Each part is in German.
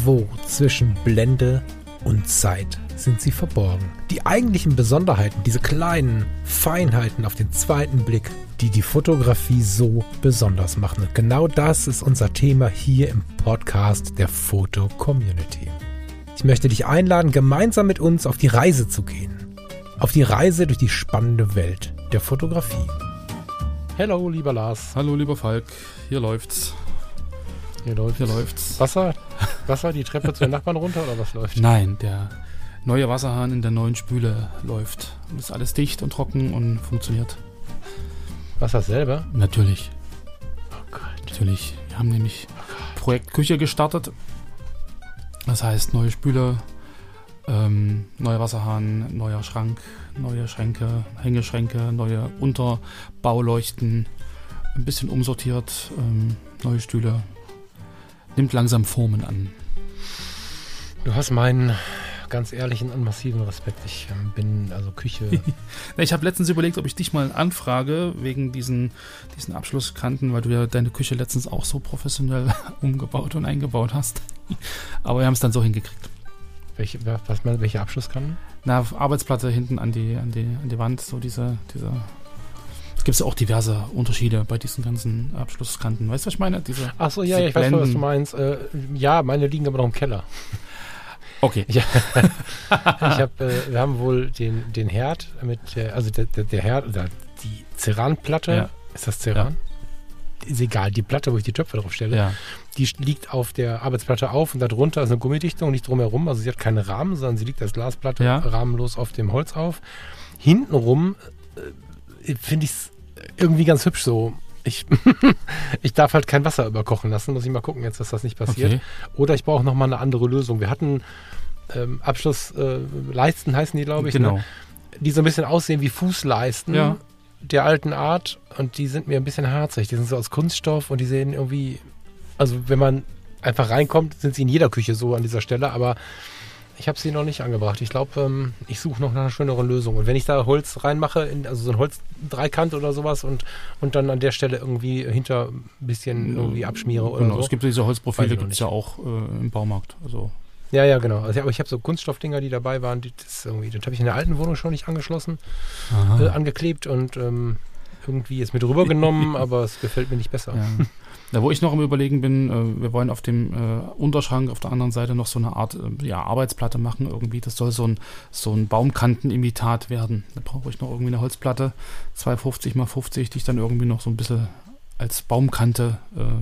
Irgendwo zwischen Blende und Zeit sind sie verborgen. Die eigentlichen Besonderheiten, diese kleinen Feinheiten auf den zweiten Blick, die die Fotografie so besonders machen. Und genau das ist unser Thema hier im Podcast der Foto-Community. Ich möchte dich einladen, gemeinsam mit uns auf die Reise zu gehen. Auf die Reise durch die spannende Welt der Fotografie. Hallo, lieber Lars. Hallo, lieber Falk. Hier läuft's. Hier läuft's. Wasser, die Treppe zu den Nachbarn runter oder was läuft? Nein, der neue Wasserhahn in der neuen Spüle läuft. Ist alles dicht und trocken und funktioniert. Wasser selber? Natürlich. Oh Gott. Natürlich. Wir haben nämlich Projekt Küche gestartet. Das heißt, neue Spüle, neuer Wasserhahn, neuer Schrank, neue Schränke, Hängeschränke, neue Unterbauleuchten, ein bisschen umsortiert, neue Stühle. Nimmt langsam Formen an. Du hast meinen ganz ehrlichen und massiven Respekt. Ich bin also Küche. Ich habe letztens überlegt, ob ich dich mal anfrage wegen diesen Abschlusskanten, weil du ja deine Küche letztens auch so professionell umgebaut und eingebaut hast. Aber wir haben es dann so hingekriegt. Welche Abschlusskanten? Na, Arbeitsplatte hinten an die Wand, so diese. Es gibt ja auch diverse Unterschiede bei diesen ganzen Abschlusskanten. Weißt du, was ich meine? Ach so, ja, ich weiß, was du meinst. Ja, meine liegen aber noch im Keller. Okay. Ja. Wir haben wohl den Herd mit der Herd oder die Ceranplatte. Ja. Ist das Ceran? Ja. Ist egal, die Platte, wo ich die Töpfe drauf stelle, ja. Die liegt auf der Arbeitsplatte auf und darunter ist eine Gummidichtung, nicht drumherum. Also sie hat keine Rahmen, sondern sie liegt als Glasplatte rahmenlos auf dem Holz auf. Hintenrum finde ich es irgendwie ganz hübsch so. Ich darf halt kein Wasser überkochen lassen. Muss ich mal gucken jetzt, dass das nicht passiert. Okay. Oder ich brauche nochmal eine andere Lösung. Wir hatten Abschlussleisten, heißen die, glaube ich. Genau. Ne? Die so ein bisschen aussehen wie Fußleisten der alten Art. Und die sind mir ein bisschen harzig. Die sind so aus Kunststoff und die sehen irgendwie... Also wenn man einfach reinkommt, sind sie in jeder Küche so an dieser Stelle. Aber ich habe sie noch nicht angebracht. Ich glaube, ich suche noch nach einer schöneren Lösung. Und wenn ich da Holz reinmache, also so ein Holzdreikant oder sowas und dann an der Stelle irgendwie hinter ein bisschen irgendwie abschmiere oder so. Es gibt diese Holzprofile, gibt es ja auch im Baumarkt. Also. Ja, genau. Also, aber ich habe so Kunststoffdinger, die dabei waren. Das habe ich in der alten Wohnung schon nicht angeschlossen, angeklebt und irgendwie ist mit rübergenommen, aber es gefällt mir nicht besser. Ja. Da, wo ich noch am Überlegen bin, wir wollen auf dem Unterschrank auf der anderen Seite noch so eine Art Arbeitsplatte machen irgendwie. Das soll so ein Baumkantenimitat werden. Da brauche ich noch irgendwie eine Holzplatte, 250 x 50, die ich dann irgendwie noch so ein bisschen als Baumkante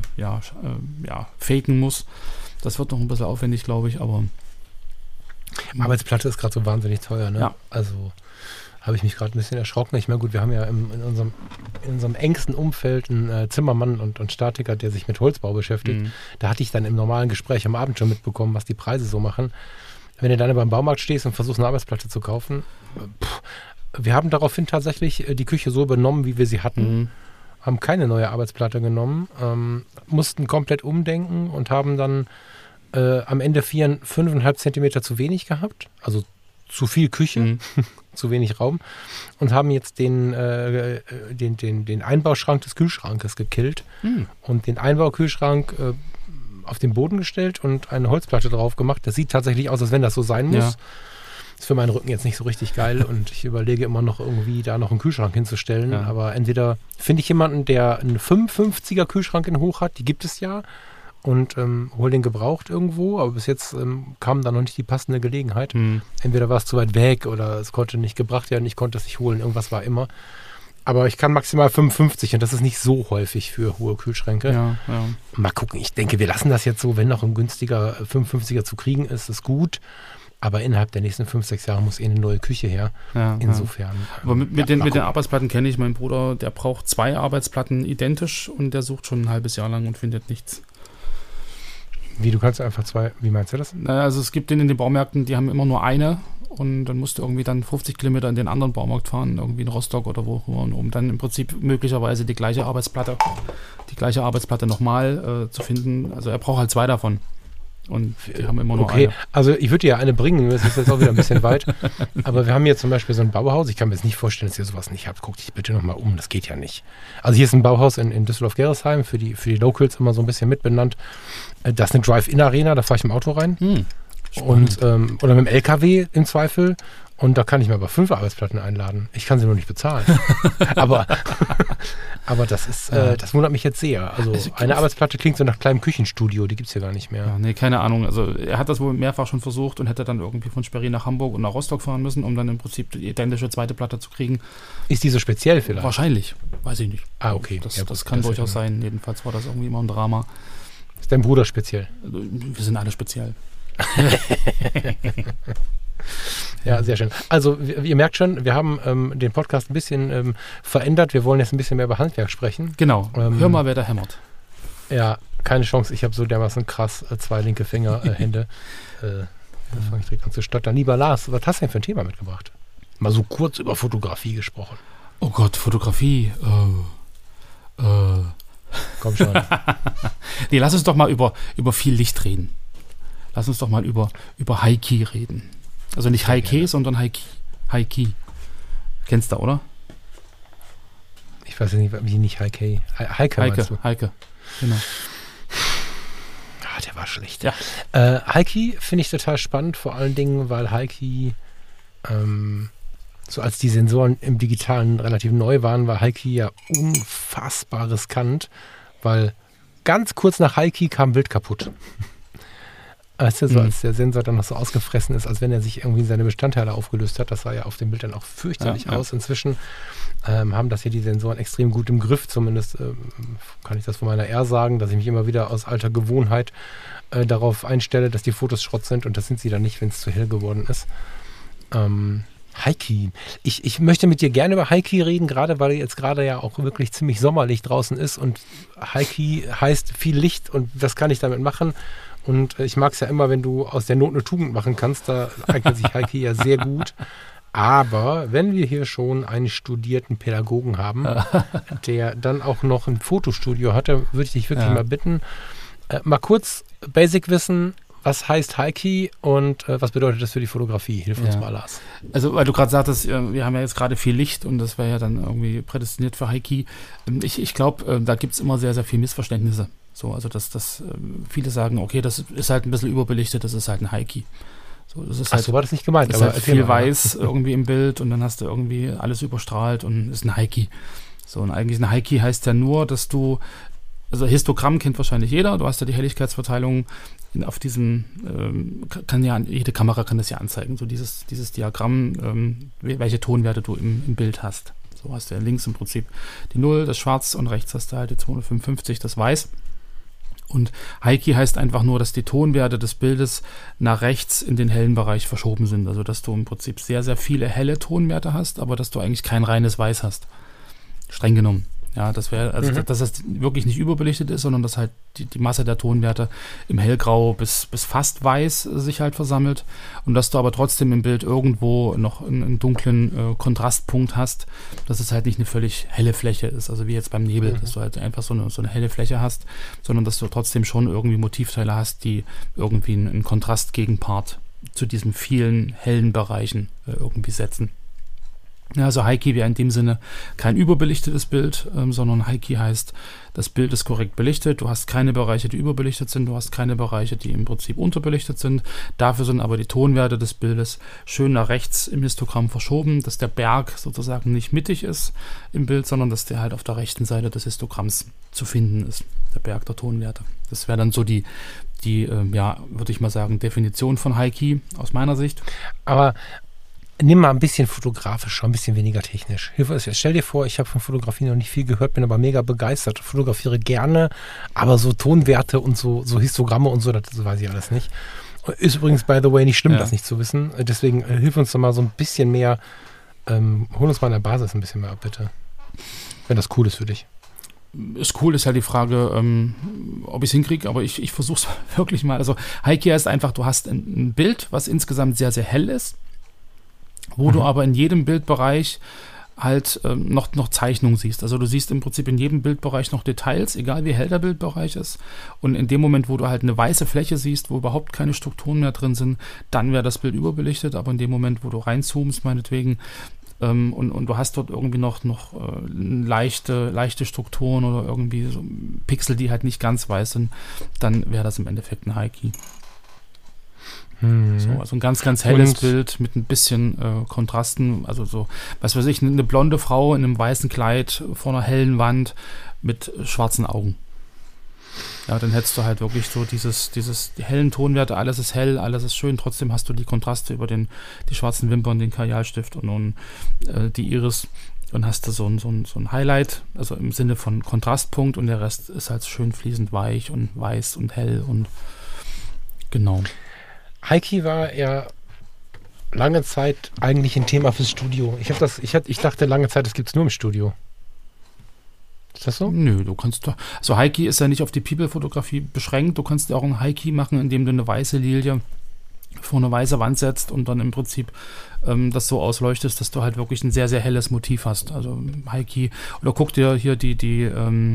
faken muss. Das wird noch ein bisschen aufwendig, glaube ich, aber... Arbeitsplatte ist gerade so wahnsinnig teuer, ne? Ja. Also... habe ich mich gerade ein bisschen erschrocken. Ich meine, gut, wir haben ja in unserem engsten Umfeld einen Zimmermann und Statiker, der sich mit Holzbau beschäftigt. Mhm. Da hatte ich dann im normalen Gespräch am Abend schon mitbekommen, was die Preise so machen. Wenn du dann beim Baumarkt stehst und versuchst, eine Arbeitsplatte zu kaufen, wir haben daraufhin tatsächlich die Küche so übernommen, wie wir sie hatten. Haben keine neue Arbeitsplatte genommen, mussten komplett umdenken und haben dann am Ende 5,5 Zentimeter zu wenig gehabt. Also zu viel Küche, zu wenig Raum und haben jetzt den Einbauschrank des Kühlschrankes gekillt und den Einbaukühlschrank auf den Boden gestellt und eine Holzplatte drauf gemacht. Das sieht tatsächlich aus, als wenn das so sein muss. Ja. Ist für meinen Rücken jetzt nicht so richtig geil und ich überlege immer noch irgendwie da noch einen Kühlschrank hinzustellen, aber entweder finde ich jemanden, der einen 55er Kühlschrank in hoch hat, die gibt es ja, und hol den gebraucht irgendwo, aber bis jetzt kam da noch nicht die passende Gelegenheit. Entweder war es zu weit weg oder es konnte nicht gebracht werden, ich konnte es nicht holen, irgendwas war immer. Aber ich kann maximal 55 und das ist nicht so häufig für hohe Kühlschränke. Ja. Mal gucken, ich denke, wir lassen das jetzt so, wenn noch ein günstiger 55er zu kriegen ist, ist gut. Aber innerhalb der nächsten 5-6 Jahre muss eine neue Küche her. Ja, insofern. Aber mit den Arbeitsplatten kenne ich meinen Bruder, der braucht 2 Arbeitsplatten identisch und der sucht schon ein halbes Jahr lang und findet nichts. Wie, du kannst einfach 2, wie meinst du das? Naja, also es gibt in den Baumärkten, die haben immer nur eine und dann musst du irgendwie dann 50 Kilometer in den anderen Baumarkt fahren, irgendwie in Rostock oder wo, um dann im Prinzip möglicherweise die gleiche Arbeitsplatte nochmal zu finden. Also er braucht halt 2 davon. Und die haben immer nur okay, eine. also ich würde dir ja eine bringen, das ist jetzt auch wieder ein bisschen weit. Aber wir haben hier zum Beispiel so ein Bauhaus. Ich kann mir jetzt nicht vorstellen, dass ihr sowas nicht habt. Guck dich bitte nochmal um, das geht ja nicht. Also hier ist ein Bauhaus in Düsseldorf-Gerresheim, für die Locals immer so ein bisschen mitbenannt. Das ist eine Drive-In-Arena, da fahre ich im Auto rein. Und, oder mit dem LKW im Zweifel. Und da kann ich mir aber 5 Arbeitsplatten einladen. Ich kann sie nur nicht bezahlen. aber das ist, das wundert mich jetzt sehr. Also eine Arbeitsplatte klingt so nach kleinem Küchenstudio, die gibt es hier gar nicht mehr. Ja, nee, keine Ahnung. Also er hat das wohl mehrfach schon versucht und hätte dann irgendwie von Sperry nach Hamburg und nach Rostock fahren müssen, um dann im Prinzip die identische zweite Platte zu kriegen. Ist die so speziell vielleicht? Wahrscheinlich, weiß ich nicht. Ah, okay. Das kann durchaus sein. Jedenfalls war das irgendwie immer ein Drama. Ist dein Bruder speziell? Wir sind alle speziell. Ja, sehr schön. Also ihr merkt schon, wir haben den Podcast ein bisschen verändert. Wir wollen jetzt ein bisschen mehr über Handwerk sprechen. Genau. Hör mal, wer da hämmert. Ja, keine Chance. Ich habe so dermaßen krass 2 linke Hände. Da fange ich direkt an zu stottern. Lieber Lars, was hast du denn für ein Thema mitgebracht? Mal so kurz über Fotografie gesprochen. Oh Gott, Fotografie. Komm schon. Nee, lass uns doch mal über viel Licht reden. Lass uns doch mal über High-Key reden. Also nicht High-Key, sondern High-Key. Kennst du, oder? Ich weiß nicht, wie nicht Heike meinst du? Heike, genau. Ah, der war schlecht. Ja. Heike finde ich total spannend, vor allen Dingen, weil Heike, so als die Sensoren im Digitalen relativ neu waren, war Heike ja unfassbar riskant, weil ganz kurz nach Heike kam Bild kaputt. Weißt du, so als der Sensor dann noch so ausgefressen ist, als wenn er sich irgendwie in seine Bestandteile aufgelöst hat. Das sah ja auf dem Bild dann auch fürchterlich aus. Inzwischen haben das hier die Sensoren extrem gut im Griff. Zumindest kann ich das von meiner R sagen, dass ich mich immer wieder aus alter Gewohnheit darauf einstelle, dass die Fotos Schrott sind. Und das sind sie dann nicht, wenn es zu hell geworden ist. Heike. Ich möchte mit dir gerne über Heike reden, gerade weil jetzt gerade ja auch wirklich ziemlich sommerlich draußen ist. Und Heike heißt viel Licht und was kann ich damit machen? Und ich mag es ja immer, wenn du aus der Not eine Tugend machen kannst. Da eignet sich Heike ja sehr gut. Aber wenn wir hier schon einen studierten Pädagogen haben, der dann auch noch ein Fotostudio hatte, würde ich dich wirklich mal bitten, mal kurz Basic-Wissen, was heißt Heike und was bedeutet das für die Fotografie? Hilf uns mal, Lars. Also, weil du gerade sagtest, wir haben ja jetzt gerade viel Licht und das wäre ja dann irgendwie prädestiniert für Heike. Ich glaube, da gibt es immer sehr, sehr viele Missverständnisse. So, also dass viele sagen, okay, das ist halt ein bisschen überbelichtet, das ist halt ein Heike. So, das ist halt, so war das nicht gemeint. Das ist halt viel weiß irgendwie im Bild und dann hast du irgendwie alles überstrahlt und ist ein Heike. So, und eigentlich ein Heike heißt ja nur, dass du, also Histogramm kennt wahrscheinlich jeder, du hast ja die Helligkeitsverteilung auf diesem, jede Kamera kann das ja anzeigen, so dieses Diagramm, welche Tonwerte du im Bild hast. So hast du ja links im Prinzip die 0, das Schwarz und rechts hast du halt die 255, das Weiß. Und Heike heißt einfach nur, dass die Tonwerte des Bildes nach rechts in den hellen Bereich verschoben sind. Also dass du im Prinzip sehr, sehr viele helle Tonwerte hast, aber dass du eigentlich kein reines Weiß hast. Streng genommen. Ja, das wäre, also dass das wirklich nicht überbelichtet ist, sondern dass halt die Masse der Tonwerte im Hellgrau bis fast weiß sich halt versammelt und dass du aber trotzdem im Bild irgendwo noch einen dunklen Kontrastpunkt hast, dass es halt nicht eine völlig helle Fläche ist, also wie jetzt beim Nebel, dass du halt einfach so eine helle Fläche hast, sondern dass du trotzdem schon irgendwie Motivteile hast, die irgendwie einen Kontrastgegenpart zu diesen vielen hellen Bereichen irgendwie setzen. Ja, also Heike wäre in dem Sinne kein überbelichtetes Bild, sondern Heike heißt, das Bild ist korrekt belichtet, du hast keine Bereiche, die überbelichtet sind, du hast keine Bereiche, die im Prinzip unterbelichtet sind. Dafür sind aber die Tonwerte des Bildes schön nach rechts im Histogramm verschoben, dass der Berg sozusagen nicht mittig ist im Bild, sondern dass der halt auf der rechten Seite des Histogramms zu finden ist, der Berg der Tonwerte. Das wäre dann so die würde ich mal sagen, Definition von Heike aus meiner Sicht. Aber nimm mal ein bisschen fotografischer, ein bisschen weniger technisch. Stell dir vor, ich habe von Fotografie noch nicht viel gehört, bin aber mega begeistert. Fotografiere gerne, aber so Tonwerte und so Histogramme und so, das weiß ich alles nicht. Ist übrigens, by the way, nicht schlimm, das nicht zu wissen. Deswegen hilf uns doch mal so ein bisschen mehr, hol uns mal an der Basis ein bisschen mehr ab, bitte. Wenn das cool ist für dich. Ist cool, ist halt die Frage, ob ich es hinkriege, aber ich versuche es wirklich mal. Also Heike ist einfach, du hast ein Bild, was insgesamt sehr, sehr hell ist, wo du aber in jedem Bildbereich halt noch Zeichnungen siehst. Also du siehst im Prinzip in jedem Bildbereich noch Details, egal wie hell der Bildbereich ist. Und in dem Moment, wo du halt eine weiße Fläche siehst, wo überhaupt keine Strukturen mehr drin sind, dann wäre das Bild überbelichtet. Aber in dem Moment, wo du reinzoomst, meinetwegen, und du hast dort irgendwie noch leichte Strukturen oder irgendwie so Pixel, die halt nicht ganz weiß sind, dann wäre das im Endeffekt ein High-Key. So, also ein ganz, ganz helles Bild mit ein bisschen Kontrasten, also so, was weiß ich, eine blonde Frau in einem weißen Kleid vor einer hellen Wand mit schwarzen Augen. Ja, dann hättest du halt wirklich so die hellen Tonwerte, alles ist hell, alles ist schön, trotzdem hast du die Kontraste über die schwarzen Wimpern, den Kajalstift und die Iris und hast du so ein Highlight, also im Sinne von Kontrastpunkt und der Rest ist halt schön fließend weich und weiß und hell und genau. High-Key war ja lange Zeit eigentlich ein Thema fürs Studio. Ich dachte lange Zeit, das gibt es nur im Studio. Ist das so? Nö, du kannst doch. Also High-Key ist ja nicht auf die People-Fotografie beschränkt. Du kannst ja auch ein High-Key machen, indem du eine weiße Lilie vor eine weiße Wand setzt und dann im Prinzip das so ausleuchtest, dass du halt wirklich ein sehr, sehr helles Motiv hast. Also High-Key. Oder guck dir hier die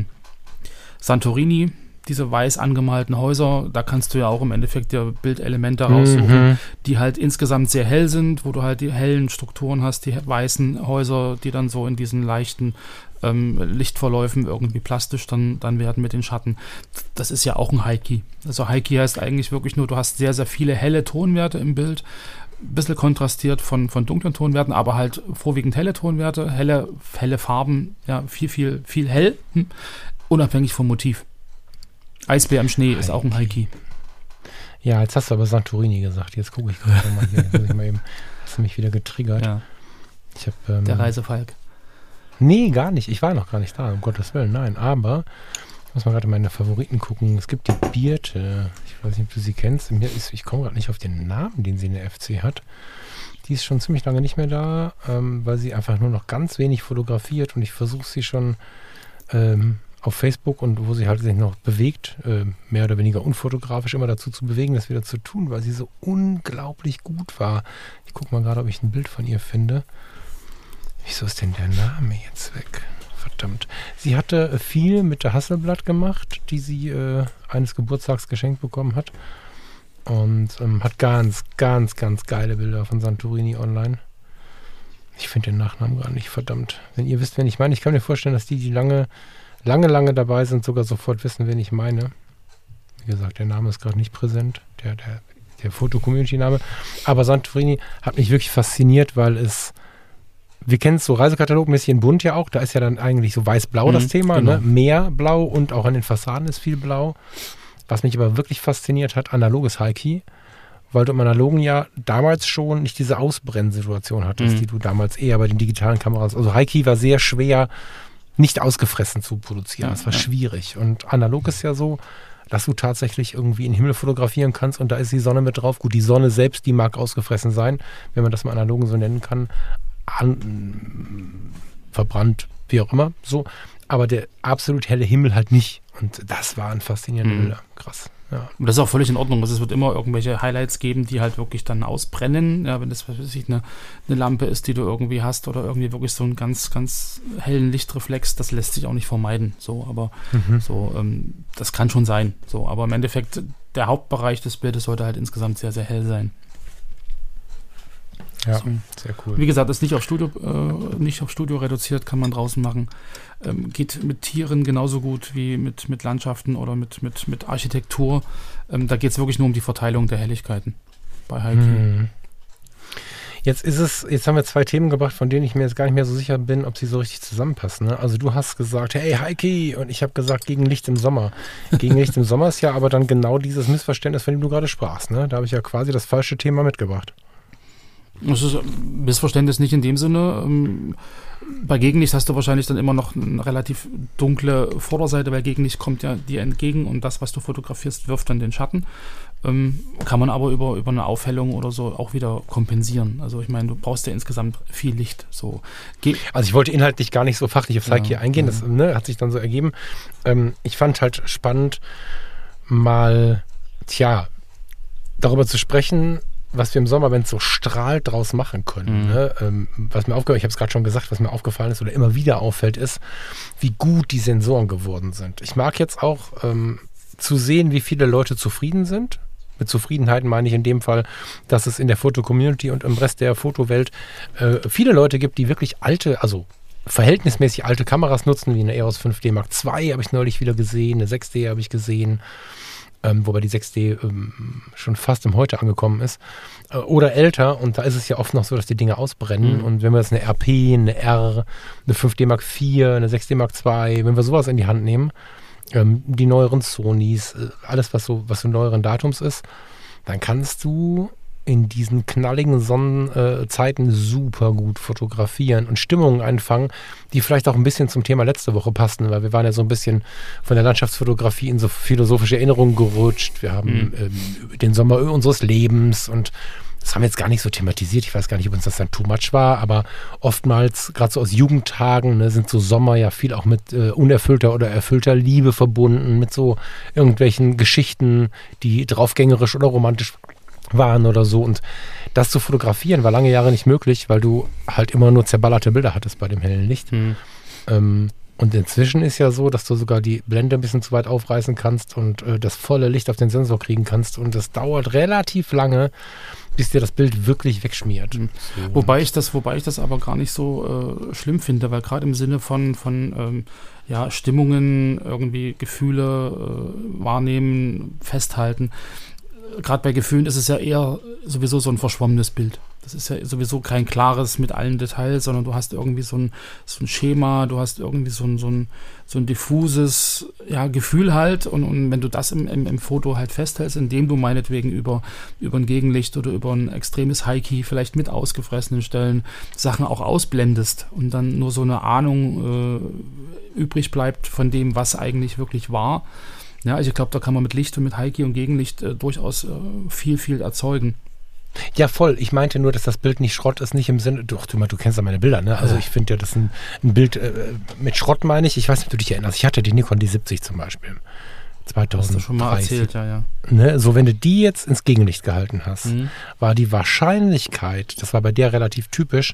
Santorini, diese weiß angemalten Häuser, da kannst du ja auch im Endeffekt dir Bildelemente raussuchen, die halt insgesamt sehr hell sind, wo du halt die hellen Strukturen hast, die weißen Häuser, die dann so in diesen leichten Lichtverläufen irgendwie plastisch dann werden mit den Schatten. Das ist ja auch ein High-Key. Also High-Key heißt eigentlich wirklich nur, du hast sehr, sehr viele helle Tonwerte im Bild, ein bisschen kontrastiert von dunklen Tonwerten, aber halt vorwiegend helle Tonwerte, helle Farben, ja, viel hell, unabhängig vom Motiv. Eisbär im Schnee ist auch ein High-Key. Ja, jetzt hast du aber Santorini gesagt. Jetzt gucke ich gerade mal hier. Jetzt muss ich mal eben, hast du mich wieder getriggert. Ja. Ich hab, der Reisefalk. Nee, gar nicht. Ich war noch gar nicht da, um Gottes Willen. Nein, aber ich muss mal gerade meine Favoriten gucken. Es gibt die Birte. Ich weiß nicht, ob du sie kennst. Ich komme gerade nicht auf den Namen, den sie in der FC hat. Die ist schon ziemlich lange nicht mehr da, weil sie einfach nur noch ganz wenig fotografiert und ich versuche sie schon auf Facebook und wo sie halt sich noch bewegt, mehr oder weniger unfotografisch immer dazu zu bewegen, das wieder zu tun, weil sie so unglaublich gut war. Ich gucke mal gerade, ob ich ein Bild von ihr finde. Wieso ist denn der Name jetzt weg? Verdammt. Sie hatte viel mit der Hasselblatt gemacht, die sie eines Geburtstags geschenkt bekommen hat und hat ganz, ganz, ganz geile Bilder von Santorini online. Ich finde den Nachnamen gar nicht, verdammt. Wenn ihr wisst, wen ich meine, ich kann mir vorstellen, dass die lange dabei sind, sogar sofort wissen, wen ich meine. Wie gesagt, der Name ist gerade nicht präsent, der Foto-Community-Name. Aber Santorini hat mich wirklich fasziniert, weil wir kennen es so Reisekatalogmäßig in bunt ja auch, da ist ja dann eigentlich so weiß-blau das Thema, genau. Ne? Mehr blau und auch an den Fassaden ist viel blau. Was mich aber wirklich fasziniert hat, analoges High-Key, weil du im Analogen ja damals schon nicht diese Ausbrennsituation hattest, die du damals eher bei den digitalen Kameras, also High-Key war sehr schwer, nicht ausgefressen zu produzieren. Das war schwierig. Und analog ist ja so, dass du tatsächlich irgendwie in den Himmel fotografieren kannst und da ist die Sonne mit drauf. Gut, die Sonne selbst, die mag ausgefressen sein, wenn man das im Analogen so nennen kann. Verbrannt, wie auch immer, so. Aber der absolut helle Himmel halt nicht. Und das waren faszinierende Bilder. Krass. Ja. Und das ist auch völlig in Ordnung. Also es wird immer irgendwelche Highlights geben, die halt wirklich dann ausbrennen. Ja, wenn das, was weiß ich, eine Lampe ist, die du irgendwie hast oder irgendwie wirklich so einen ganz, ganz hellen Lichtreflex, das lässt sich auch nicht vermeiden. So, aber das kann schon sein. So, aber im Endeffekt, der Hauptbereich des Bildes sollte halt insgesamt sehr, sehr hell sein. Ja, so. Sehr cool. Wie gesagt, ist nicht auf Studio reduziert, kann man draußen machen. Geht mit Tieren genauso gut wie mit Landschaften oder mit Architektur. Da geht es wirklich nur um die Verteilung der Helligkeiten bei High-Key. Jetzt haben wir zwei Themen gebracht, von denen ich mir jetzt gar nicht mehr so sicher bin, ob sie so richtig zusammenpassen. Ne? Also du hast gesagt, hey, High-Key, und ich habe gesagt, gegen Licht im Sommer. Gegen Licht im Sommer ist ja aber dann genau dieses Missverständnis, von dem du gerade sprachst. Ne? Da habe ich ja quasi das falsche Thema mitgebracht. Das ist ein Missverständnis nicht in dem Sinne. Bei Gegenlicht hast du wahrscheinlich dann immer noch eine relativ dunkle Vorderseite, weil Gegenlicht kommt ja dir entgegen und das, was du fotografierst, wirft dann den Schatten. Kann man aber über eine Aufhellung oder so auch wieder kompensieren. Also ich meine, du brauchst ja insgesamt viel Licht. So. Also ich wollte inhaltlich gar nicht so fachlich auf High-Key eingehen, das hat sich dann so ergeben. Ich fand halt spannend, mal darüber zu sprechen, was wir im Sommer, wenn es so strahlt, draus machen können. Ne? Was mir aufgefallen, ich habe es gerade schon gesagt, was mir aufgefallen ist oder immer wieder auffällt, ist, wie gut die Sensoren geworden sind. Ich mag jetzt auch zu sehen, wie viele Leute zufrieden sind. Mit Zufriedenheit meine ich in dem Fall, dass es in der Foto-Community und im Rest der Fotowelt viele Leute gibt, die wirklich alte, also verhältnismäßig alte Kameras nutzen, wie eine EOS 5D Mark II habe ich neulich wieder gesehen, eine 6D habe ich gesehen, wobei die 6D schon fast im Heute angekommen ist, oder älter, und da ist es ja oft noch so, dass die Dinge ausbrennen, und wenn wir jetzt eine RP, eine R, eine 5D Mark IV, eine 6D Mark II, wenn wir sowas in die Hand nehmen, die neueren Sonys, alles was so neueren Datums ist, dann kannst du in diesen knalligen Sonnenzeiten super gut fotografieren und Stimmungen einfangen, die vielleicht auch ein bisschen zum Thema letzte Woche passten, weil wir waren ja so ein bisschen von der Landschaftsfotografie in so philosophische Erinnerungen gerutscht. Wir haben den Sommer unseres Lebens, und das haben wir jetzt gar nicht so thematisiert. Ich weiß gar nicht, ob uns das dann too much war, aber oftmals, gerade so aus Jugendtagen, ne, sind so Sommer ja viel auch mit unerfüllter oder erfüllter Liebe verbunden, mit so irgendwelchen Geschichten, die draufgängerisch oder romantisch waren oder so, und das zu fotografieren war lange Jahre nicht möglich, weil du halt immer nur zerballerte Bilder hattest bei dem hellen Licht. Und inzwischen ist ja so, dass du sogar die Blende ein bisschen zu weit aufreißen kannst und das volle Licht auf den Sensor kriegen kannst, und das dauert relativ lange, bis dir das Bild wirklich wegschmiert. So. Wobei ich das aber gar nicht so schlimm finde, weil gerade im Sinne von Stimmungen, irgendwie Gefühle wahrnehmen, festhalten, gerade bei Gefühlen ist es ja eher sowieso so ein verschwommenes Bild. Das ist ja sowieso kein klares mit allen Details, sondern du hast irgendwie so ein Schema, du hast irgendwie so ein diffuses Gefühl halt, und wenn du das im Foto halt festhältst, indem du meinetwegen über ein Gegenlicht oder über ein extremes High-Key vielleicht mit ausgefressenen Stellen Sachen auch ausblendest und dann nur so eine Ahnung übrig bleibt von dem, was eigentlich wirklich war. Ja, also ich glaube, da kann man mit Licht und mit High-Key und Gegenlicht durchaus viel erzeugen. Ja, voll. Ich meinte nur, dass das Bild nicht Schrott ist, nicht im Sinne, du kennst ja meine Bilder, ne? Also ich finde ja, das ein Bild mit Schrott, meine ich. Ich weiß nicht, ob du dich erinnerst. Ich hatte die Nikon D70 zum Beispiel. 2030. Hast du schon mal erzählt, ja. Ne? So, wenn du die jetzt ins Gegenlicht gehalten hast, war die Wahrscheinlichkeit, das war bei der relativ typisch,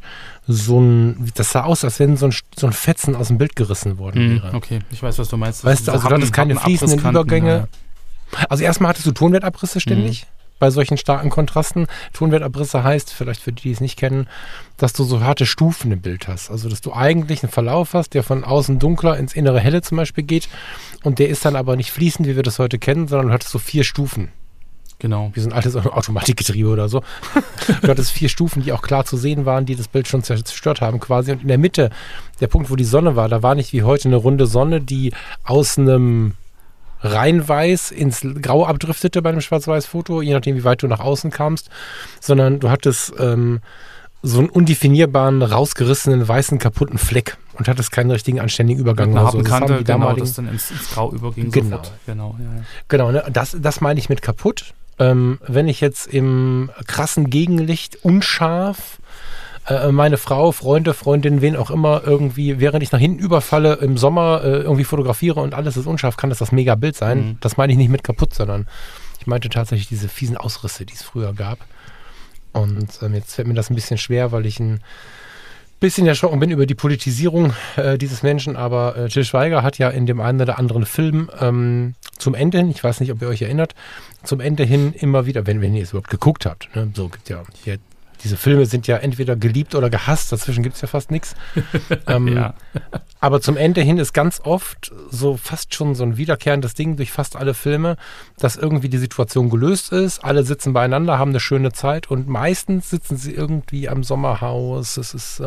das sah aus, als wenn so ein Fetzen aus dem Bild gerissen worden wäre. Okay, ich weiß, was du meinst. Weißt du, also du hattest keine fließenden Übergänge. Ja. Also erstmal hattest du Tonwertabrisse ständig. Bei solchen starken Kontrasten. Tonwertabrisse heißt, vielleicht für die, die es nicht kennen, dass du so harte Stufen im Bild hast. Also, dass du eigentlich einen Verlauf hast, der von außen dunkler ins innere helle zum Beispiel geht, und der ist dann aber nicht fließend, wie wir das heute kennen, sondern du hattest so 4 Stufen. Genau. Wie so ein altes Automatikgetriebe oder so. Du hattest 4 Stufen, die auch klar zu sehen waren, die das Bild schon zerstört haben quasi. Und in der Mitte, der Punkt, wo die Sonne war, da war nicht wie heute eine runde Sonne, die aus einem reinweiß ins Grau abdriftete bei einem Schwarz-Weiß-Foto, je nachdem, wie weit du nach außen kamst, sondern du hattest so einen undefinierbaren, rausgerissenen, weißen, kaputten Fleck und hattest keinen richtigen, anständigen Übergang. Mit einer harten Kante, das dann ins Grau überging. Genau. Sofort. Genau, ne? Das meine ich mit kaputt. Wenn ich jetzt im krassen Gegenlicht unscharf meine Frau, Freunde, Freundinnen, wen auch immer, irgendwie, während ich nach hinten überfalle, im Sommer irgendwie fotografiere und alles ist unscharf, kann das mega Bild sein. Das meine ich nicht mit kaputt, sondern ich meinte tatsächlich diese fiesen Ausrisse, die es früher gab. Und jetzt fällt mir das ein bisschen schwer, weil ich ein bisschen erschrocken bin über die Politisierung dieses Menschen, aber Til Schweiger hat ja in dem einen oder anderen Film zum Ende hin, ich weiß nicht, ob ihr euch erinnert, zum Ende hin immer wieder, wenn ihr es überhaupt geguckt habt, ne, so gibt ja hier. Diese Filme sind ja entweder geliebt oder gehasst, dazwischen gibt es ja fast nichts. Aber zum Ende hin ist ganz oft so fast schon so ein wiederkehrendes Ding durch fast alle Filme, dass irgendwie die Situation gelöst ist, alle sitzen beieinander, haben eine schöne Zeit und meistens sitzen sie irgendwie am Sommerhaus, es ist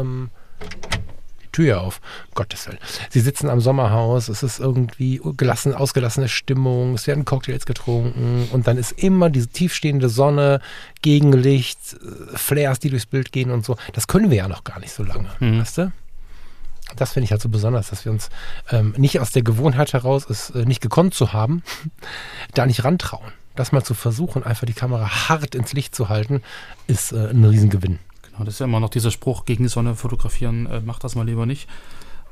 Tür auf, um Gottes Willen. Sie sitzen am Sommerhaus, es ist irgendwie ausgelassene Stimmung, es werden Cocktails getrunken und dann ist immer diese tiefstehende Sonne, Gegenlicht, Flares, die durchs Bild gehen und so. Das können wir ja noch gar nicht so lange, weißt du? Das finde ich halt so besonders, dass wir uns nicht aus der Gewohnheit heraus, es nicht gekonnt zu haben, da nicht rantrauen. Das mal zu versuchen, einfach die Kamera hart ins Licht zu halten, ist ein Riesengewinn. Das ist ja immer noch dieser Spruch, gegen die Sonne fotografieren, mach das mal lieber nicht.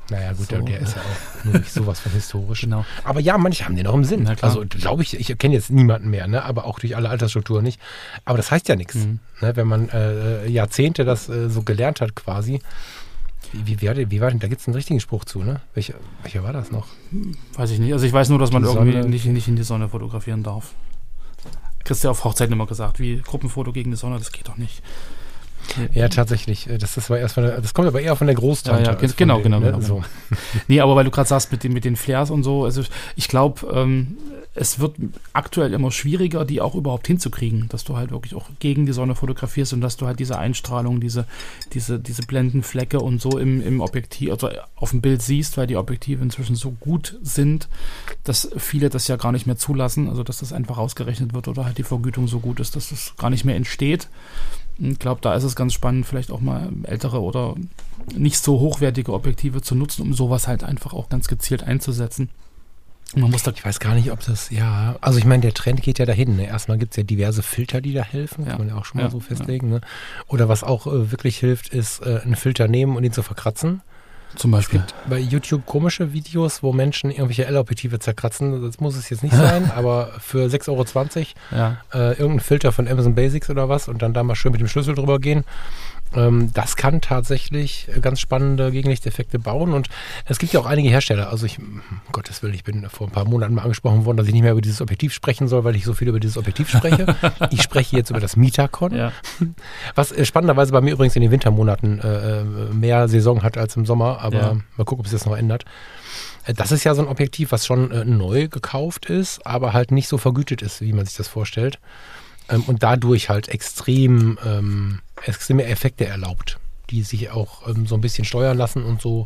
Naja, gut, So, der ist ja auch nur nicht sowas von historisch. Genau. Aber ja, manche haben den auch im Sinn. Na klar. Also glaube ich kenne jetzt niemanden mehr, ne? Aber auch durch alle Altersstrukturen nicht. Aber das heißt ja nichts, ne? Wenn man Jahrzehnte das so gelernt hat quasi. Wie war denn, da gibt es einen richtigen Spruch zu, ne? Welcher war das noch? Weiß ich nicht. Also ich weiß nur, dass man Die irgendwie Sonne. nicht in die Sonne fotografieren darf. Kriegst du ja auf Hochzeiten immer gesagt, wie Gruppenfoto gegen die Sonne, das geht doch nicht. Ja, tatsächlich. Das kommt aber eher von der Großtante. Ja, als von genau, denen, genau. ne? So. Nee, aber weil du gerade sagst, mit den Flares und so, also ich glaube, es wird aktuell immer schwieriger, die auch überhaupt hinzukriegen, dass du halt wirklich auch gegen die Sonne fotografierst und dass du halt diese Einstrahlung, diese Blendenflecke und so im Objektiv, also auf dem Bild siehst, weil die Objektive inzwischen so gut sind, dass viele das ja gar nicht mehr zulassen, also dass das einfach ausgerechnet wird oder halt die Vergütung so gut ist, dass das gar nicht mehr entsteht. Ich glaube, da ist es ganz spannend, vielleicht auch mal ältere oder nicht so hochwertige Objektive zu nutzen, um sowas halt einfach auch ganz gezielt einzusetzen. Und man muss da Ich weiß gar nicht, ob das, also ich meine, der Trend geht ja dahin. Ne? Erstmal gibt es ja diverse Filter, die da helfen, kann man ja auch schon mal so festlegen. Ne? Oder was auch wirklich hilft, ist einen Filter nehmen und ihn zu verkratzen. zum Es Beispiel. gibt bei YouTube komische Videos, wo Menschen irgendwelche L-Objektive zerkratzen. Das muss es jetzt nicht sein, aber für 6,20 € irgendein Filter von Amazon Basics oder was und dann da mal schön mit dem Schlüssel drüber gehen. Das kann tatsächlich ganz spannende Gegenlichteffekte bauen und es gibt ja auch einige Hersteller, also um Gottes Willen, ich bin vor ein paar Monaten mal angesprochen worden, dass ich nicht mehr über dieses Objektiv sprechen soll, weil ich so viel über dieses Objektiv spreche. Ich spreche jetzt über das Mitacon, Ja. was spannenderweise bei mir übrigens in den Wintermonaten mehr Saison hat als im Sommer, aber mal gucken, ob sich das noch ändert. Das ist ja so ein Objektiv, was schon neu gekauft ist, aber halt nicht so vergütet ist, wie man sich das vorstellt. Und dadurch halt extreme Effekte erlaubt, die sich auch so ein bisschen steuern lassen und so.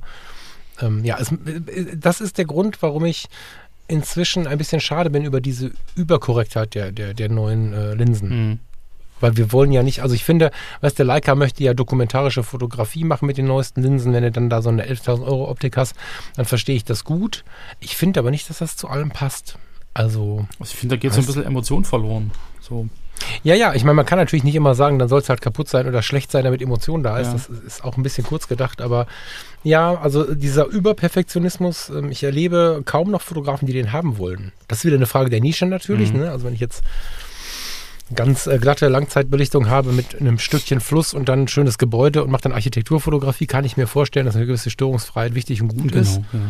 Das ist der Grund, warum ich inzwischen ein bisschen schade bin über diese Überkorrektheit der neuen Linsen. Weil wir wollen ja nicht, also ich finde, der Leica möchte ja dokumentarische Fotografie machen mit den neuesten Linsen. Wenn du dann da so eine 11.000 € Optik hast, dann verstehe ich das gut. Ich finde aber nicht, dass das zu allem passt. Also Ich finde, da geht so ein bisschen Emotion verloren. So. Ja, ich meine, man kann natürlich nicht immer sagen, dann soll es halt kaputt sein oder schlecht sein, damit Emotion da ist. Ja. Das ist auch ein bisschen kurz gedacht, aber ja, also dieser Überperfektionismus, ich erlebe kaum noch Fotografen, die den haben wollen. Das ist wieder eine Frage der Nische natürlich, ne? Also wenn ich jetzt ganz glatte Langzeitbelichtung habe mit einem Stückchen Fluss und dann ein schönes Gebäude und mache dann Architekturfotografie, kann ich mir vorstellen, dass eine gewisse Störungsfreiheit wichtig und gut ist. Genau.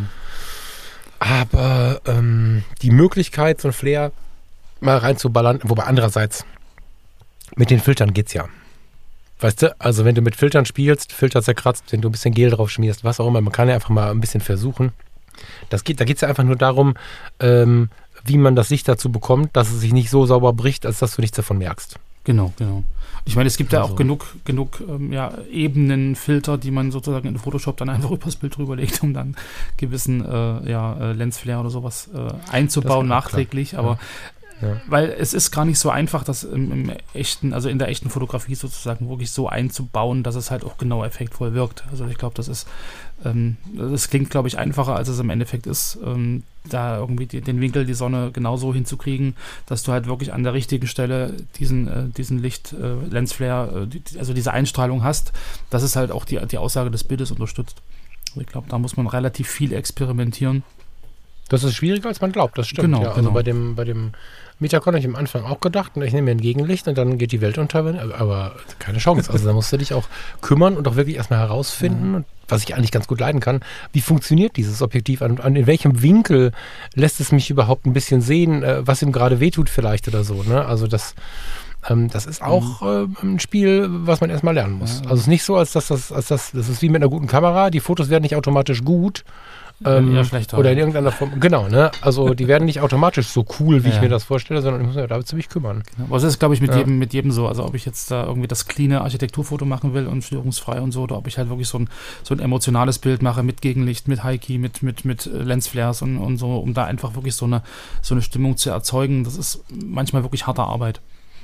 Aber die Möglichkeit, so ein Flair mal reinzuballern, wobei andererseits mit den Filtern geht's ja. Weißt du, also wenn du mit Filtern spielst, Filter zerkratzt, wenn du ein bisschen Gel drauf schmierst, was auch immer, man kann ja einfach mal ein bisschen versuchen. Da geht's ja einfach nur darum, wie man das Licht dazu bekommt, dass es sich nicht so sauber bricht, als dass du nichts davon merkst. Genau. Ich meine, es gibt ja Also. auch genug Ebenenfilter, die man sozusagen in Photoshop dann einfach übers Bild drüber legt, um dann gewissen Lensflare oder sowas einzubauen nachträglich. Aber weil es ist gar nicht so einfach, das in der echten Fotografie sozusagen wirklich so einzubauen, dass es halt auch genau effektvoll wirkt. Also ich glaube, das klingt, glaube ich, einfacher, als es im Endeffekt ist, da irgendwie den Winkel, die Sonne genauso hinzukriegen, dass du halt wirklich an der richtigen Stelle diesen Licht-Lensflare, also diese Einstrahlung hast, dass es halt auch die Aussage des Bildes unterstützt. Also ich glaube, da muss man relativ viel experimentieren. Das ist schwieriger, als man glaubt, das stimmt. Genau, ja. Also bei dem Metacon habe ich am Anfang auch gedacht, ich nehme mir ein Gegenlicht und dann geht die Welt unter, aber keine Chance. Also da musst du dich auch kümmern und auch wirklich erstmal herausfinden, und was ich eigentlich ganz gut leiden kann, wie funktioniert dieses Objektiv, in welchem Winkel lässt es mich überhaupt ein bisschen sehen, was ihm gerade wehtut vielleicht oder so. Ne? Also das ist auch ein Spiel, was man erstmal lernen muss. Also es ist nicht so, als das ist wie mit einer guten Kamera, die Fotos werden nicht automatisch gut, schlechter. oder in irgendeiner Form, genau, ne? Also die werden nicht automatisch so cool, wie ich mir das vorstelle, sondern ich muss mich da ziemlich kümmern. Aber es ist, glaube ich, mit jedem so. Also ob ich jetzt da irgendwie das cleane Architekturfoto machen will und störungsfrei und so, oder ob ich halt wirklich so ein emotionales Bild mache mit Gegenlicht, mit High-Key, mit Lensflares und so, um da einfach wirklich so eine Stimmung zu erzeugen. Das ist manchmal wirklich harte Arbeit.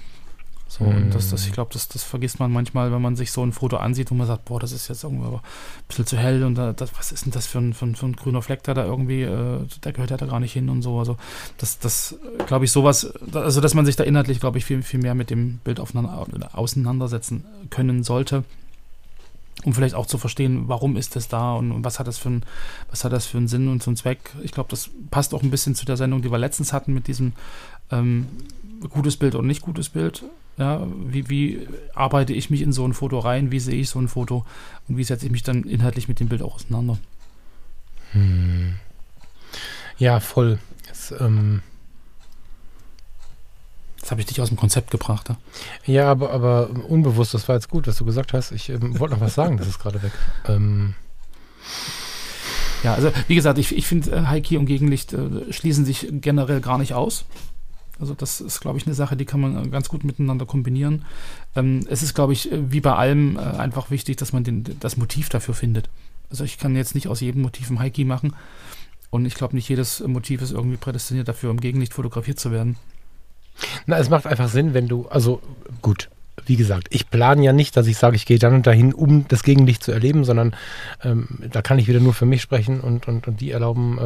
So, und ich glaube, das vergisst man manchmal, wenn man sich so ein Foto ansieht, wo man sagt, boah, das ist jetzt irgendwie ein bisschen zu hell und was ist denn das für ein grüner Fleck, der da irgendwie, der gehört ja da gar nicht hin und so. Also das glaube ich, sowas, also dass man sich da inhaltlich, glaube ich, viel, viel mehr mit dem Bild auseinandersetzen können sollte. um vielleicht auch zu verstehen, warum ist das da und was hat das für einen Sinn und so einen Zweck. Ich glaube, das passt auch ein bisschen zu der Sendung, die wir letztens hatten mit diesem gutes Bild oder nicht gutes Bild. Ja, wie arbeite ich mich in so ein Foto rein, wie sehe ich so ein Foto und wie setze ich mich dann inhaltlich mit dem Bild auch auseinander. Ja, voll. Jetzt habe ich dich aus dem Konzept gebracht. Ja, aber unbewusst, das war jetzt gut, was du gesagt hast. Ich wollte noch was sagen, das ist gerade weg. Ja, also wie gesagt, ich finde, High-Key und Gegenlicht schließen sich generell gar nicht aus. Also das ist, glaube ich, eine Sache, die kann man ganz gut miteinander kombinieren. Es ist, glaube ich, wie bei allem einfach wichtig, dass man das Motiv dafür findet. Also ich kann jetzt nicht aus jedem Motiv ein High-Key machen und ich glaube, nicht jedes Motiv ist irgendwie prädestiniert dafür, im Gegenlicht fotografiert zu werden. Na, es macht einfach Sinn, wenn du, also gut, wie gesagt, ich plane ja nicht, dass ich sage, ich gehe dann und dahin, um das Gegenlicht zu erleben, sondern da kann ich wieder nur für mich sprechen und die erlauben,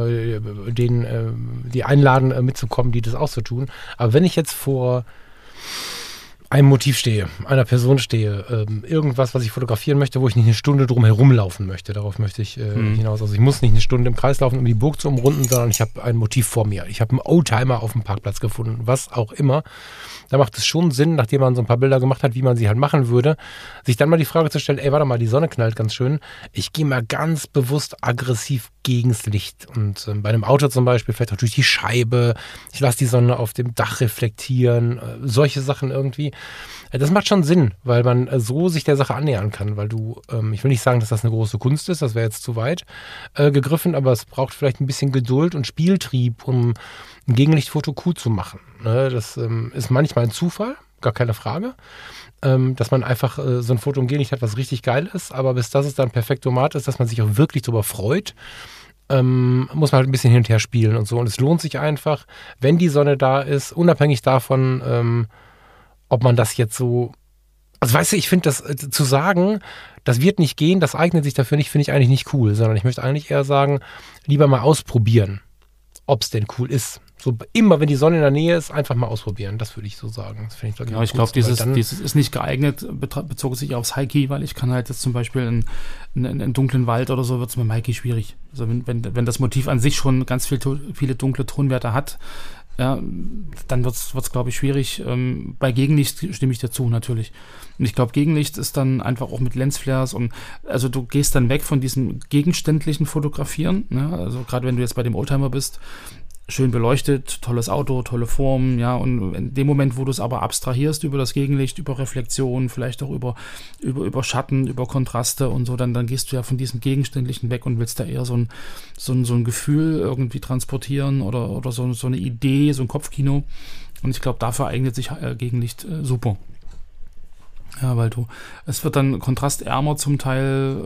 die einladen, mitzukommen, die das auch so tun. Aber wenn ich jetzt vor einem Motiv stehe, einer Person stehe, irgendwas, was ich fotografieren möchte, wo ich nicht eine Stunde drum herumlaufen möchte, darauf möchte ich hinaus. Also ich muss nicht eine Stunde im Kreis laufen, um die Burg zu umrunden, sondern ich habe ein Motiv vor mir. Ich habe einen Oldtimer auf dem Parkplatz gefunden, was auch immer. Da macht es schon Sinn, nachdem man so ein paar Bilder gemacht hat, wie man sie halt machen würde, sich dann mal die Frage zu stellen, ey, warte mal, die Sonne knallt ganz schön. Ich gehe mal ganz bewusst aggressiv gegens Licht. Und bei einem Auto zum Beispiel vielleicht auch durch die Scheibe. Ich lasse die Sonne auf dem Dach reflektieren. Solche Sachen irgendwie. Das macht schon Sinn, weil man so sich der Sache annähern kann, weil du, ich will nicht sagen, dass das eine große Kunst ist, das wäre jetzt zu weit gegriffen, aber es braucht vielleicht ein bisschen Geduld und Spieltrieb, um ein Gegenlichtfoto cool zu machen. Ne? Das ist manchmal ein Zufall, gar keine Frage, dass man einfach so ein Foto im Gegenlicht hat, was richtig geil ist, aber bis das es dann Perfektomat ist, dass man sich auch wirklich darüber freut, muss man halt ein bisschen hin und her spielen und so. Und es lohnt sich einfach, wenn die Sonne da ist, unabhängig davon, ob man das jetzt so, also weißt du, ich finde das zu sagen, das wird nicht gehen, das eignet sich dafür nicht, finde ich eigentlich nicht cool, sondern ich möchte eigentlich eher sagen, lieber mal ausprobieren, ob es denn cool ist. So immer, wenn die Sonne in der Nähe ist, einfach mal ausprobieren, das würde ich so sagen. Das ich genau, ich glaube, dieses ist nicht geeignet, bezog sich aufs High-Key, weil ich kann halt jetzt zum Beispiel in dunklen Wald oder so, wird es mit dem High-Key schwierig. Also wenn das Motiv an sich schon ganz viele dunkle Tonwerte hat, ja, dann wird's glaube ich, schwierig. Bei Gegenlicht stimme ich dazu, natürlich. Und ich glaube, Gegenlicht ist dann einfach auch mit Lensflares und also du gehst dann weg von diesem gegenständlichen Fotografieren, ne? Also gerade wenn du jetzt bei dem Oldtimer bist, schön beleuchtet, tolles Auto, tolle Form, ja, und in dem Moment, wo du es aber abstrahierst über das Gegenlicht, über Reflexion, vielleicht auch über Schatten, über Kontraste und so, dann gehst du ja von diesem Gegenständlichen weg und willst da eher so ein Gefühl irgendwie transportieren oder so eine Idee, so ein Kopfkino. Und ich glaube, dafür eignet sich Gegenlicht super. Ja, weil es wird dann kontrastärmer zum Teil,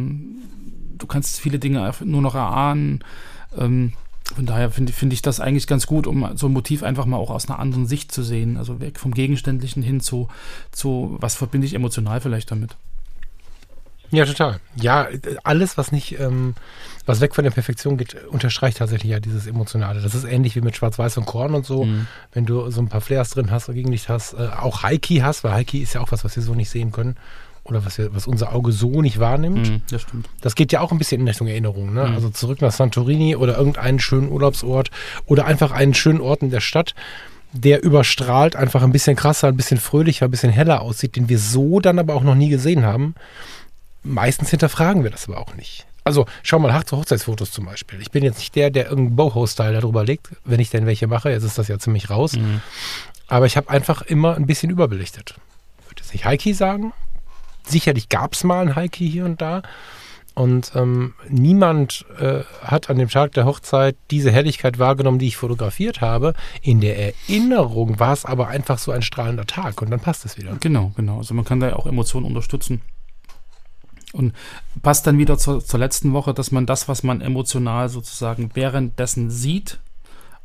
du kannst viele Dinge nur noch erahnen, von daher finde ich das eigentlich ganz gut, um so ein Motiv einfach mal auch aus einer anderen Sicht zu sehen. Also weg vom Gegenständlichen hin zu was verbinde ich emotional vielleicht damit. Ja, total. Ja, alles, was nicht, was weg von der Perfektion geht, unterstreicht tatsächlich ja dieses Emotionale. Das ist ähnlich wie mit Schwarz-Weiß und Korn und so. Wenn du so ein paar Flares drin hast oder Gegenlicht hast, auch High-Key hast, weil High-Key ist ja auch was wir so nicht sehen können. Oder was unser Auge so nicht wahrnimmt. Das stimmt. Das geht ja auch ein bisschen in Richtung Erinnerung. Ne? Also zurück nach Santorini oder irgendeinen schönen Urlaubsort oder einfach einen schönen Ort in der Stadt, der überstrahlt, einfach ein bisschen krasser, ein bisschen fröhlicher, ein bisschen heller aussieht, den wir so dann aber auch noch nie gesehen haben. Meistens hinterfragen wir das aber auch nicht. Also schau mal, Hochzeitsfotos zum Beispiel. Ich bin jetzt nicht der irgendeinen Boho-Style darüber legt, wenn ich denn welche mache. Jetzt ist das ja ziemlich raus. Aber ich habe einfach immer ein bisschen überbelichtet. Ich würde jetzt nicht High-Key sagen. Sicherlich gab es mal ein High-Key hier und da. Und niemand hat an dem Tag der Hochzeit diese Helligkeit wahrgenommen, die ich fotografiert habe. In der Erinnerung war es aber einfach so ein strahlender Tag und dann passt es wieder. Genau. Also man kann da ja auch Emotionen unterstützen. Und passt dann wieder zur letzten Woche, dass man das, was man emotional sozusagen währenddessen sieht,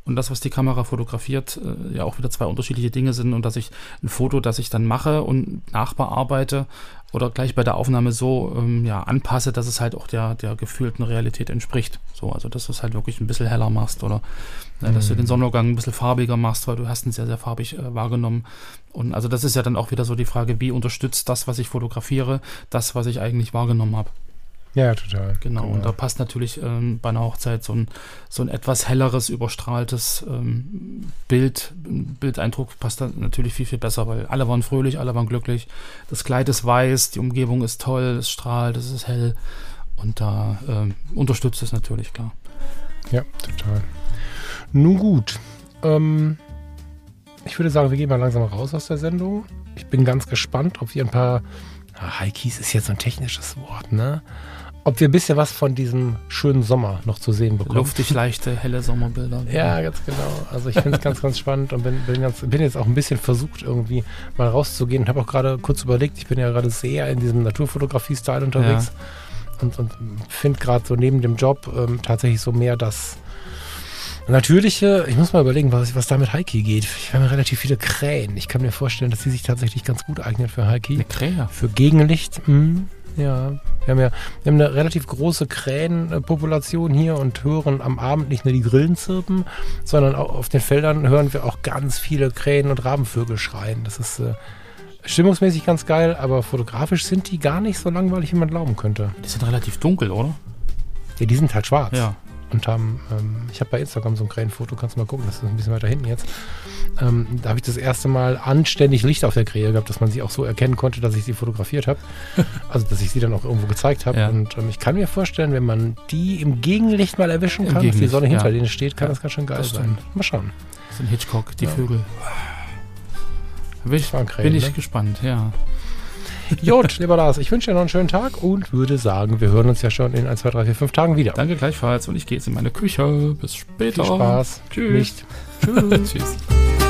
und das, was die Kamera fotografiert, ja auch wieder zwei unterschiedliche Dinge sind und dass ich ein Foto, das ich dann mache und nachbearbeite oder gleich bei der Aufnahme so anpasse, dass es halt auch der gefühlten Realität entspricht. So, also dass du es halt wirklich ein bisschen heller machst oder dass du den Sonnenuntergang ein bisschen farbiger machst, weil du hast ihn sehr, sehr farbig wahrgenommen. Und also das ist ja dann auch wieder so die Frage, wie unterstützt das, was ich fotografiere, das, was ich eigentlich wahrgenommen habe. Ja, total. Genau, und da passt natürlich bei einer Hochzeit so ein etwas helleres, überstrahltes Bildeindruck passt da natürlich viel, viel besser, weil alle waren fröhlich, alle waren glücklich. Das Kleid ist weiß, die Umgebung ist toll, es strahlt, es ist hell und da unterstützt es natürlich, klar. Ja, total. Nun gut, ich würde sagen, wir gehen mal langsam raus aus der Sendung. Ich bin ganz gespannt, ob wir ein paar, High-Keys ist jetzt so ein technisches Wort, ne? Ob wir ein bisschen was von diesem schönen Sommer noch zu sehen bekommen. Luftig leichte, helle Sommerbilder. Ja, ganz genau. Also ich finde es ganz, ganz spannend und bin jetzt auch ein bisschen versucht, irgendwie mal rauszugehen und habe auch gerade kurz überlegt, ich bin ja gerade sehr in diesem Naturfotografie-Style unterwegs und finde gerade so neben dem Job tatsächlich so mehr das Natürliche. Ich muss mal überlegen, was da mit High-Key geht. Ich habe relativ viele Krähen. Ich kann mir vorstellen, dass die sich tatsächlich ganz gut eignen für High-Key. Eine Krähe? Für Gegenlicht. Ja, wir haben eine relativ große Krähenpopulation hier und hören am Abend nicht nur die Grillen zirpen, sondern auch auf den Feldern hören wir auch ganz viele Krähen und Rabenvögel schreien. Das ist stimmungsmäßig ganz geil, aber fotografisch sind die gar nicht so langweilig, wie man glauben könnte. Die sind relativ dunkel, oder? Ja, die sind halt schwarz. Ja. Und ich habe bei Instagram so ein Krähenfoto, kannst du mal gucken, das ist ein bisschen weiter hinten jetzt. Da habe ich das erste Mal anständig Licht auf der Krähe gehabt, dass man sie auch so erkennen konnte, dass ich sie fotografiert habe. Also, dass ich sie dann auch irgendwo gezeigt habe. Ja. Und ich kann mir vorstellen, wenn man die im Gegenlicht mal erwischen kann, dass die Sonne hinter denen steht, kann das ganz schön geil sein. Mal schauen. Das ist ein Hitchcock, die Vögel. Bin ich gespannt, ja. Jod, lieber Lars, ich wünsche dir noch einen schönen Tag und würde sagen, wir hören uns ja schon in 1, 2, 3, 4, 5 Tagen wieder. Danke gleichfalls und ich gehe jetzt in meine Küche. Bis später. Viel Spaß. Tschüss. Nicht. Tschüss. Tschüss.